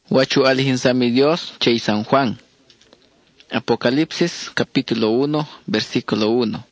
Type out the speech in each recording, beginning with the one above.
Wachu alihinsami Dios, Chay San Juan. Apocalipsis, capítulo 1, versículo 1.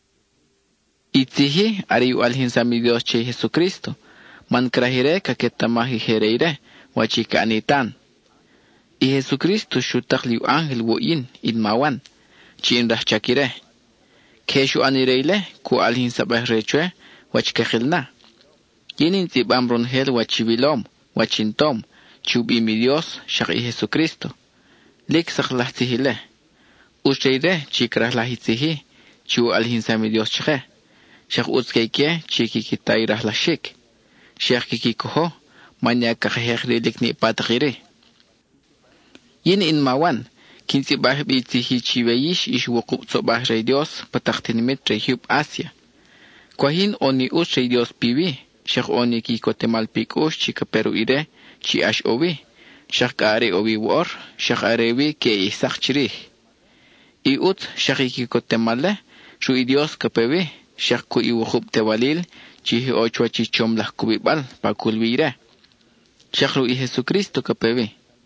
Itzihi, ariu alihinsami Dios, Chay Jesucristo. Man krahire kaketamahi hereire, wachika anitan. Y Jesucristo shutak liu ángel woyin, inmawan, chin rachakire. Keshu anireile, ku alihinsabah rechwe, wachkahilna. Yinin tibam ronhel wachivilom, wachintom, chubi mi Dios, shak y Jesucristo. Lik saklahtzihile. Ushreire, chikrah lahitzihi, chu alihinsami Dios chke. Shak utzkeike, chikikitairah lashik. Shak kikikoho, manya kakahekrilik ni patakiri. Yin inmawan, kinsibah bitzihi chiveyish ish wukub sobah rey Dios, pataktinimit reyhub Asia. Kwahin oni rey Dios piwi, shak oni kikotemal pikush chika peru ire, chi ash owi, shak are owi war, shak arewi ke isak chirih. Shak kikotemale, shu Dios kapewi, shak ku iwukub tewalil, chihi ochwa chichom lah kubibal, pakulwire. Shak ru Jesucristo kapewi.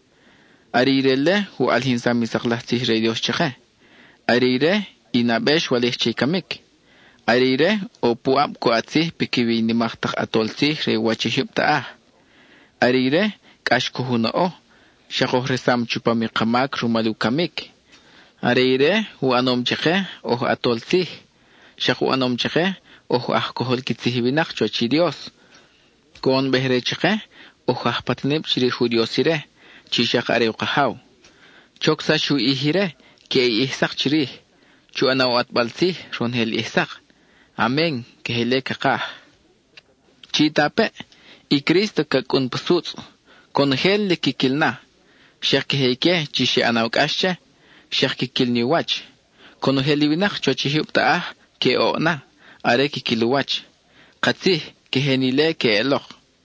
Arirele hu alhinsami saklahtzih rey Dios chakhe. Arire inabesh walih chikamik. Arire o puab ko atzih pikiwi nimachtak atoltzih rey wachihib ta'ah. Arire kashkuhuna o, shakoh resam chupami kamak rumalu kamik. Arire hu anom chakhe o atoltzih. Shaku anom chakhe o ahkohol kitzihibinak chochi Dios. Kon behre chakhe o ahpatnib chirihu Diosire. Chishak are uqahaw. Choksa shu ihire, ke ihsak chirih. Chu anawat balsi, ronhel ihsak. Amen, ke hele kakah. Chitape, i Cristo kakun pasutz. Kon hel le kikilna. Shak heike, chishi anawkasche, shak kikilni wach. Kon heliwinak chochihib ta'ah, ke o'na, are kikiluwach. Qatzih, ke henile ke elok.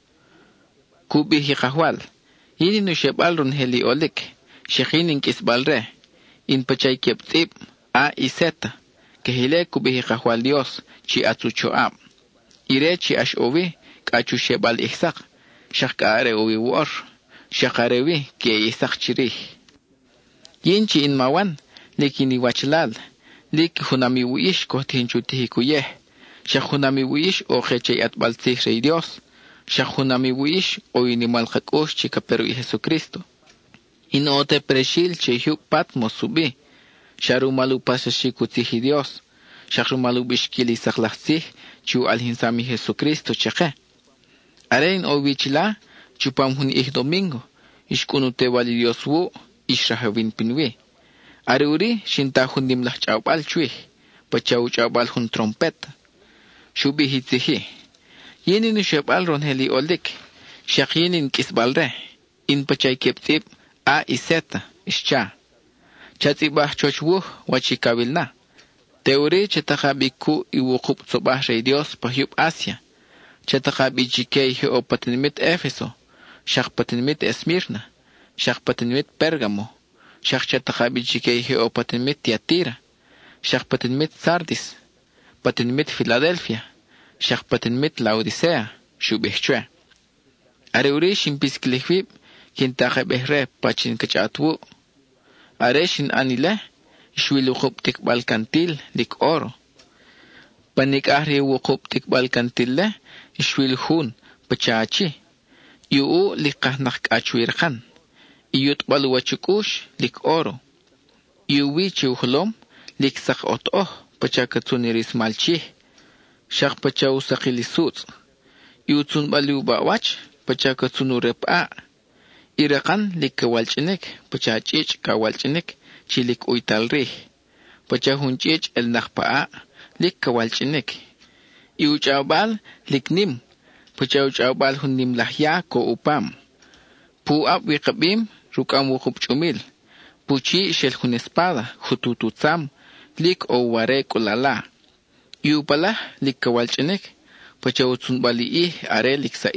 Kubihi kahwal. Yini no shebal ron heli olik, shekinin kisbalre, in pachay keptip, a iseta, que hile kubihi kahwal Dios, chi atsucho am. Ire chi ash ovi, kachu shebal ihsak, shakare ovi war, shakarevi, ke ihsak chirih. Yin chi in mawan, likini wachlal, lik hunami wiish kohtinchu tihikuyeh, shak hunami wiish o chay atbaltzih rey Dios, Shahunami wish o inimal hakush chika peru y Jesucristo. Inote preshil chehuk patmos subi. Sharumalu pasashiku tihi Dios. Sharumalu bishkili saklahsih chu alhinsami Jesucristo cheque. Arein o wichila chupam hun ih domingo. Ishkunute wali Dios wu ishrahavin pinwi. Areuri shinta hun nimlah chaubal chuih. Pachau chaubal hun trompeta. Shubi hitzihi. Yinin shebal ron heli olik, shak yinin kisbalre, in pachay keptip, a iseta, ischa. Chatibah chochwuh, wachikawilna. Teori chetakabiku iwukub sobah rey Dios pahyub Asia. Chetakabichikei o patinimit Efeso, shak patinimit Esmirna, shak patinimit Pergamo, shak chetakabichikei o patinimit Tiatira, shak patinimit Sardis, patinimit Filadelfia. Shak patinmit Laodicea, shubihchwe. Areuri shin piskilihvib, kintahe behre pachin kachatwu. Are shin anile, shwilukub tikbal kantil lik oro. Panik ahri wukub tikbal kantille, shwilhun pachachi. Yuu likahnak achwirkan. Iyut baluwachukush lik oro. Yuwi chuhlom, lik sak otoh, pachakatsuniris malchih. Shak pachaw sakilisutz. Iutsun baliw bawach, pachakatsunu repa. Irakan lik kawalchinik, pachachich kawalchinik, chilik uitalrih. Pachahunchich el nakpaa, lik kawalchinik. Iuchabal lik nim, pachauchabal hun nim lahya ko upam. Puab wikabim, rukam wukub chumil. Puchi shel hun espada, hutututsam, lik o ware kulala. Pala lik kawalchinik, pachawutsun bali are lik sa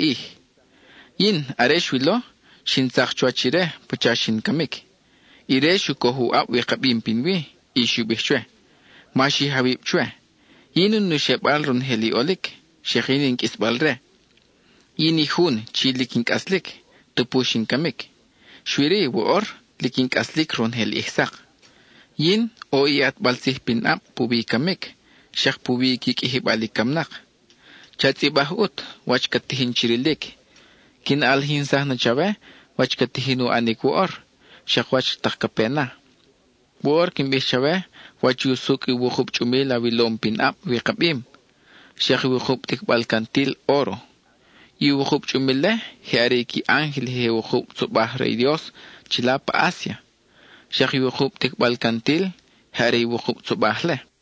Yin are shwilo, shin chwachire, pachashin kamik. Ire shukohu ab wikabim pinwi, ishubihchwe. Mashi habib chwe. Yinun no shebal ron heli olik, shekinin kisbalre. Yini hun chilik inkaslik, tupushin kamik. Shwiri woor, likin kaslik ron hel ihsak. Yin o iat balsih pinap pubi kamik, shak pubi kik ihibalik kamnak. Chatsibahut, wach katihin chirilik. Kin alhinsah na chawe, wach katihinu anik woor, shak wach takapena. Woor kimbih chawe, wach yusuk iwukhub chumila wilom pinap wikabim. Shak iwukhub tikbal kantil oro. Iwukhub chumile, hiari ki ángel he iwukhub subah rey Dios, chila pa Asia. Shak iwukhub tikbal kantil, hiari iwukhub subahle.